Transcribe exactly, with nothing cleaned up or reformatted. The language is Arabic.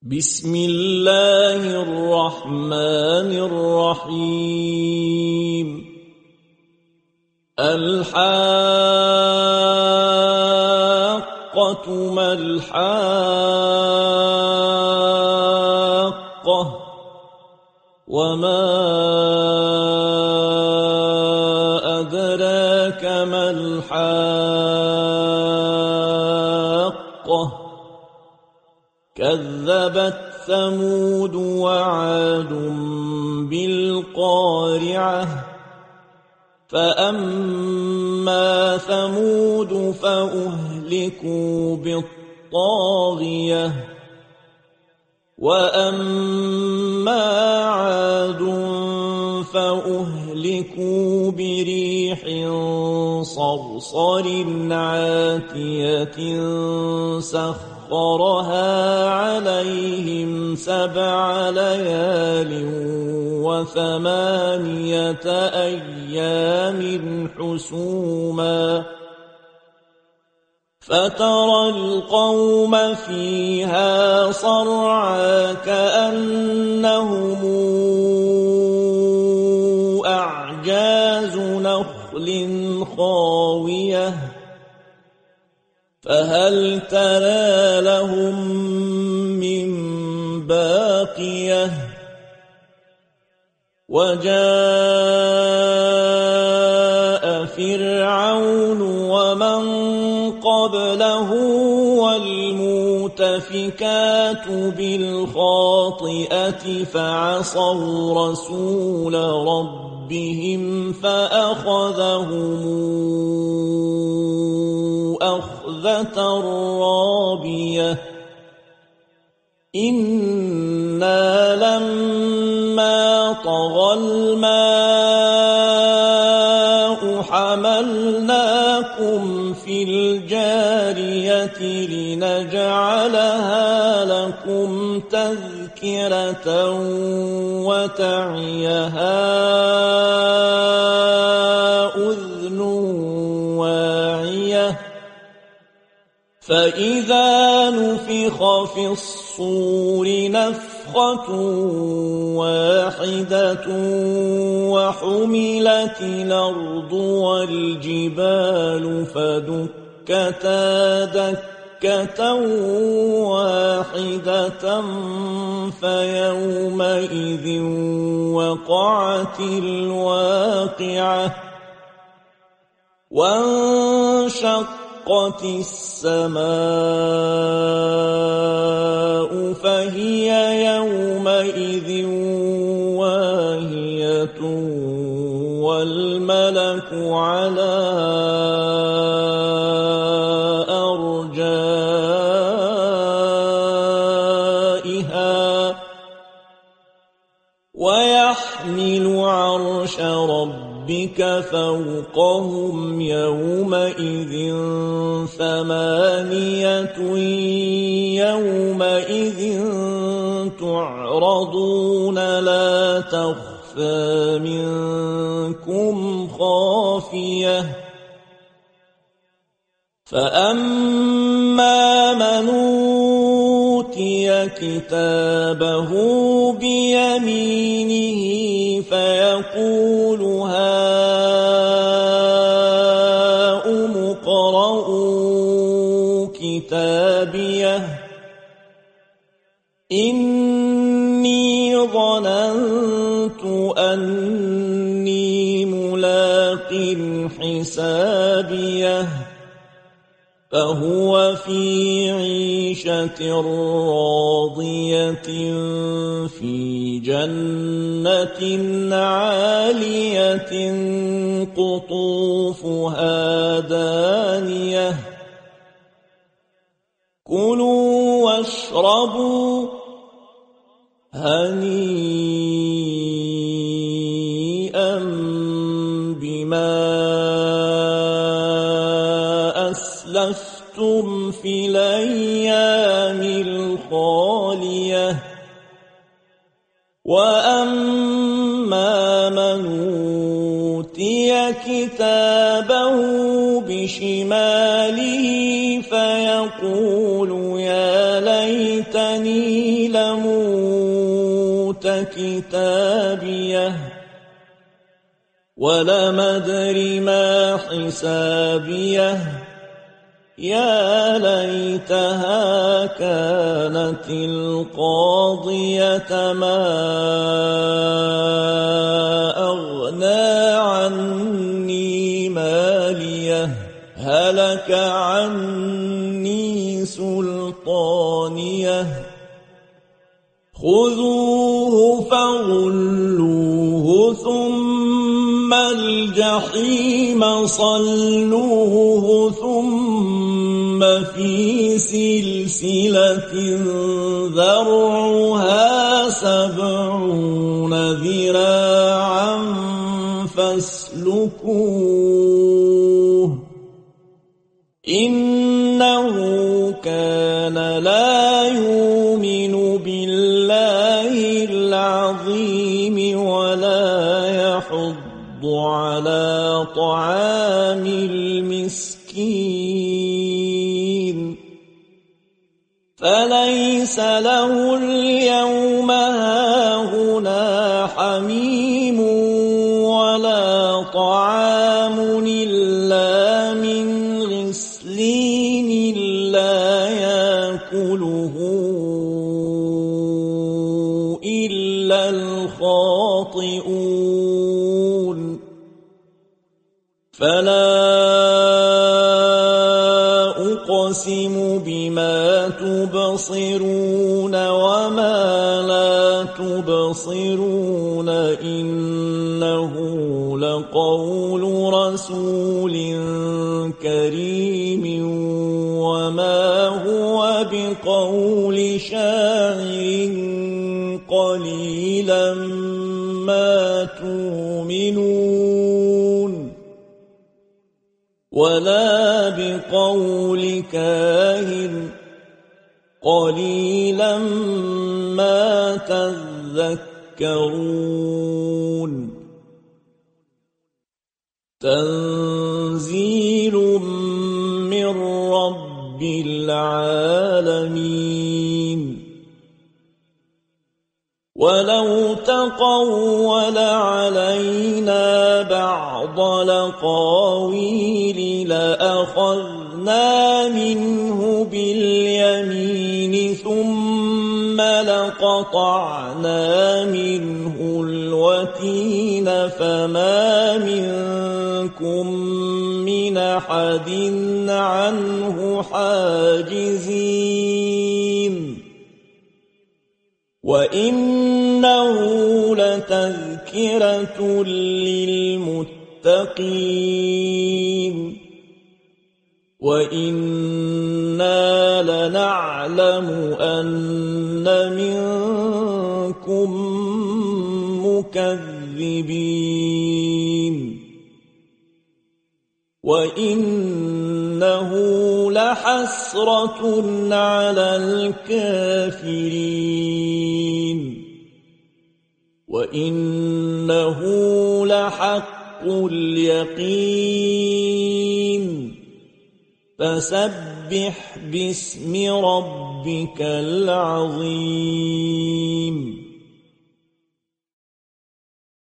بسم الله الرحمن الرحيم. الحاقة ما الحاقة وما أدراك ما الحاقة كذبت ثمود وعاد بالقارعة فأما ثمود فأهلكوا بالطاغية وأما عاد فأهلكوا بريح صرصر عاتية سخرها عليهم سبع ليال وثمانية أيام حسوما فترى القوم فيها صرعى كأنهم أعجاز نخل خاوية فهل ترى لهم من باقية وجاء فرعون ومن قبله والمؤتفكات بالخاطئة فعصوا رسول ربهم فأخذهم أخذة رابية إنا لما طغى الماء حملناكم في الجارية لنجعلها لكم تذكرة وتعيها أذن واعية فإذا نفخ في الصور نفخة واحدة وحملت الأرض والجبال فدكتا دكة واحدة فيومئذ وقعت الواقعة وانشقت السماء فهي يومئذ واهية والملك على أرجائها ويحمل عرش ربك فوقهم يومئذ ثمانية يومئذ تعرضون لا تخفى منكم خافية فأما من أوتي كتابه بيمينه فيقول هاؤم اقرءوا كتابيه إني ظننت أني ملاق حسابيه فهو في عيشة راضية في جنة عالية قطوفها دانية كلوا واشربوا هنيئا بما أسلفتم في الأيام الخالية وأما من أوتي كتابه بشماله فيقول يا ليتني لموت كتابيه ولم أدر ما حسابيه يا ليتها كانت القاضية ما أغنى عني ماليه هلك عني سلطانيه خذوه فغلوه ثم الجحيم صلوه ثم في سلسلة ذرعها سبعون ذراعا فاسلكوه إنه كان لا يؤمن بالله العظيم ولا يحض على طعام المسكين فليس له اليوم هاهنا حميم ولا طعام إلا من غسلين لا يأكله إلا الخاطئون فلا أقسم بما تبصرون وما لا تبصرون إنه لقول رسول كريم وما هو بقول شاعر قليلا ما تؤمنون ولا بقول كاهن قليلا ما تذكرون تنزيل من رب العالمين ولو تقول علينا بعض الأقاويل لأخذنا منه باليمين ثم لقطعنا منه الوتين فما منكم من أحد عنه حاجزين وإنه لتذكرة للمتقين وإنا لنعلم أن منكم مكذبين وإنه لحسرة على الكافرين وإنه لحق اليقين فسبح باسم ربك العظيم